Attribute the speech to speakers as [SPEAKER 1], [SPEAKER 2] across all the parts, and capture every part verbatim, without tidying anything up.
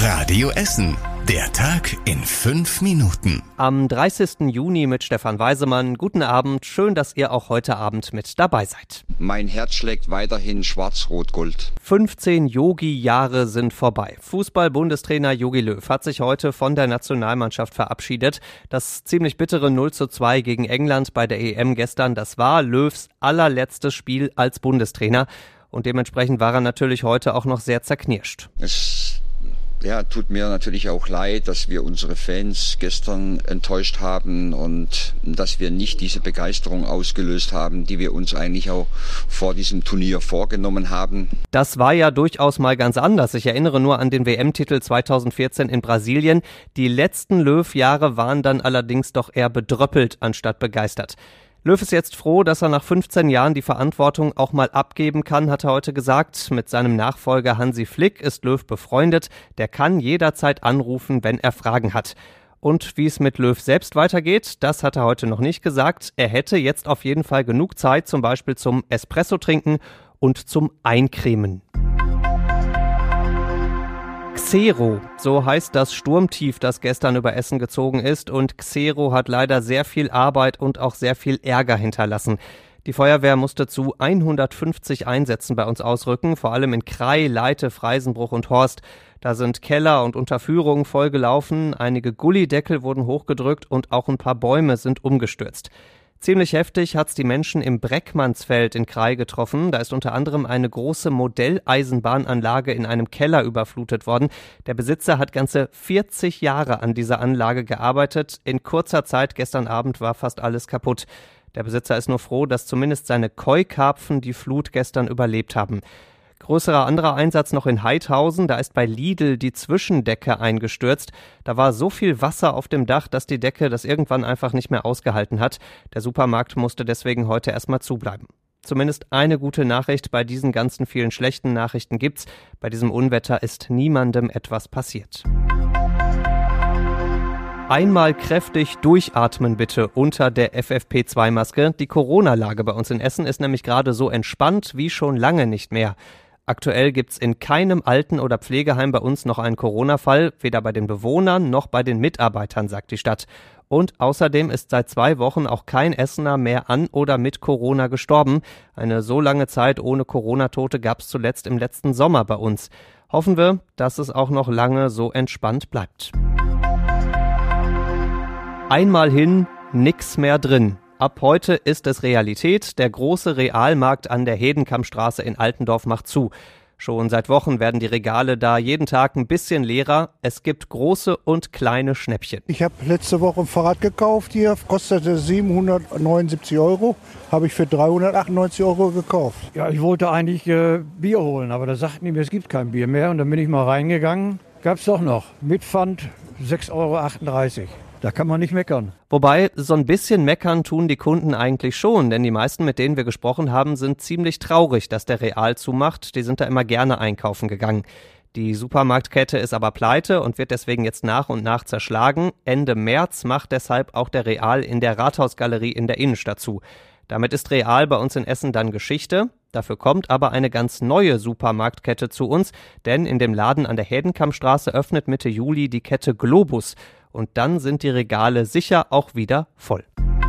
[SPEAKER 1] Radio Essen. Der Tag in fünf Minuten.
[SPEAKER 2] Am dreißigsten Juni mit Stefan Weisemann. Guten Abend. Schön, dass ihr auch heute Abend mit dabei seid.
[SPEAKER 3] Mein Herz schlägt weiterhin schwarz-rot-gold.
[SPEAKER 2] fünfzehn Yogi-Jahre sind vorbei. Fußball-Bundestrainer Jogi Löw hat sich heute von der Nationalmannschaft verabschiedet. Das ziemlich bittere null zu zwei gegen England bei der E M gestern, das war Löws allerletztes Spiel als Bundestrainer. Und dementsprechend war er natürlich heute auch noch sehr zerknirscht.
[SPEAKER 3] Es ja, tut mir natürlich auch leid, dass wir unsere Fans gestern enttäuscht haben und dass wir nicht diese Begeisterung ausgelöst haben, die wir uns eigentlich auch vor diesem Turnier vorgenommen haben.
[SPEAKER 2] Das war ja durchaus mal ganz anders. Ich erinnere nur an den W M-Titel zweitausendvierzehn in Brasilien. Die letzten Löw-Jahre waren dann allerdings doch eher bedröppelt anstatt begeistert. Löw ist jetzt froh, dass er nach fünfzehn Jahren die Verantwortung auch mal abgeben kann, hat er heute gesagt. Mit seinem Nachfolger Hansi Flick ist Löw befreundet. Der kann jederzeit anrufen, wenn er Fragen hat. Und wie es mit Löw selbst weitergeht, das hat er heute noch nicht gesagt. Er hätte jetzt auf jeden Fall genug Zeit, zum Beispiel zum Espresso trinken und zum Eincremen. Xero, so heißt das Sturmtief, das gestern über Essen gezogen ist, und Xero hat leider sehr viel Arbeit und auch sehr viel Ärger hinterlassen. Die Feuerwehr musste zu hundertfünfzig Einsätzen bei uns ausrücken, vor allem in Krai, Leite, Freisenbruch und Horst. Da sind Keller und Unterführungen vollgelaufen, einige Gullideckel wurden hochgedrückt und auch ein paar Bäume sind umgestürzt. Ziemlich heftig hat's die Menschen im Breckmannsfeld in Krai getroffen. Da ist unter anderem eine große Modelleisenbahnanlage in einem Keller überflutet worden. Der Besitzer hat ganze vierzig Jahre an dieser Anlage gearbeitet. In kurzer Zeit, gestern Abend, war fast alles kaputt. Der Besitzer ist nur froh, dass zumindest seine Koi-Karpfen die Flut gestern überlebt haben. Größerer anderer Einsatz noch in Heidhausen, da ist bei Lidl die Zwischendecke eingestürzt. Da war so viel Wasser auf dem Dach, dass die Decke das irgendwann einfach nicht mehr ausgehalten hat. Der Supermarkt musste deswegen heute erstmal zubleiben. Zumindest eine gute Nachricht, bei diesen ganzen vielen schlechten Nachrichten gibt's. Bei diesem Unwetter ist niemandem etwas passiert. Einmal kräftig durchatmen bitte unter der F F P zwei Maske. Die Corona-Lage bei uns in Essen ist nämlich gerade so entspannt wie schon lange nicht mehr. Aktuell gibt's in keinem Alten- oder Pflegeheim bei uns noch einen Corona-Fall, weder bei den Bewohnern noch bei den Mitarbeitern, sagt die Stadt. Und außerdem ist seit zwei Wochen auch kein Essener mehr an oder mit Corona gestorben. Eine so lange Zeit ohne Corona-Tote gab's zuletzt im letzten Sommer bei uns. Hoffen wir, dass es auch noch lange so entspannt bleibt. Einmal hin, nix mehr drin. Ab heute ist es Realität. Der große Realmarkt an der Hedenkammstraße in Altendorf macht zu. Schon seit Wochen werden die Regale da jeden Tag ein bisschen leerer. Es gibt große und kleine Schnäppchen.
[SPEAKER 4] Ich habe letzte Woche ein Fahrrad gekauft hier, kostete siebenhundertneunundsiebzig Euro, habe ich für dreihundertachtundneunzig Euro gekauft.
[SPEAKER 5] Ja, ich wollte eigentlich äh, Bier holen, aber da sagten die mir, es gibt kein Bier mehr. Und dann bin ich mal reingegangen, gab's doch noch. Mit Pfand sechs Euro achtunddreißig. Da kann man nicht meckern.
[SPEAKER 2] Wobei, so ein bisschen meckern tun die Kunden eigentlich schon, denn die meisten, mit denen wir gesprochen haben, sind ziemlich traurig, dass der Real zumacht. Die sind da immer gerne einkaufen gegangen. Die Supermarktkette ist aber pleite und wird deswegen jetzt nach und nach zerschlagen. Ende März macht deshalb auch der Real in der Rathausgalerie in der Innenstadt zu. Damit ist Real bei uns in Essen dann Geschichte. Dafür kommt aber eine ganz neue Supermarktkette zu uns, denn in dem Laden an der Hedenkammstraße öffnet Mitte Juli die Kette Globus. Und dann sind die Regale sicher auch wieder voll.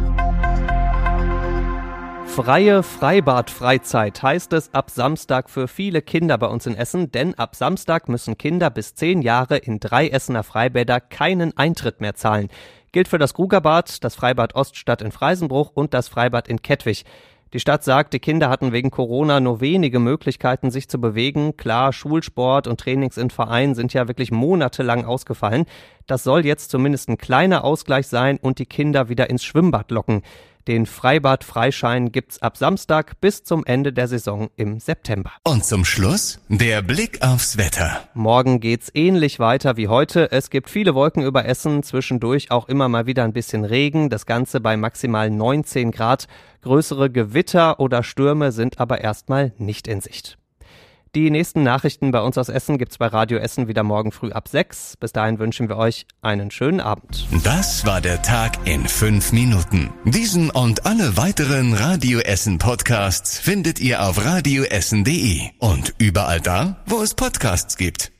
[SPEAKER 2] Freie Freibad-Freizeit heißt es ab Samstag für viele Kinder bei uns in Essen, denn ab Samstag müssen Kinder bis zehn Jahre in drei Essener Freibäder keinen Eintritt mehr zahlen. Gilt für das Grugerbad, das Freibad Oststadt in Freisenbruch und das Freibad in Kettwig. Die Stadt sagt, die Kinder hatten wegen Corona nur wenige Möglichkeiten, sich zu bewegen. Klar, Schulsport und Trainings in Vereinen sind ja wirklich monatelang ausgefallen. Das soll jetzt zumindest ein kleiner Ausgleich sein und die Kinder wieder ins Schwimmbad locken. Den Freibad-Freischein gibt's ab Samstag bis zum Ende der Saison im September.
[SPEAKER 1] Und zum Schluss der Blick aufs Wetter.
[SPEAKER 2] Morgen geht's ähnlich weiter wie heute. Es gibt viele Wolken über Essen, zwischendurch auch immer mal wieder ein bisschen Regen. Das Ganze bei maximal neunzehn Grad. Größere Gewitter oder Stürme sind aber erstmal nicht in Sicht. Die nächsten Nachrichten bei uns aus Essen gibt's bei Radio Essen wieder morgen früh ab sechs. Bis dahin wünschen wir euch einen schönen Abend.
[SPEAKER 1] Das war der Tag in fünf Minuten. Diesen und alle weiteren Radio Essen Podcasts findet ihr auf radioessen punkt de und überall da, wo es Podcasts gibt.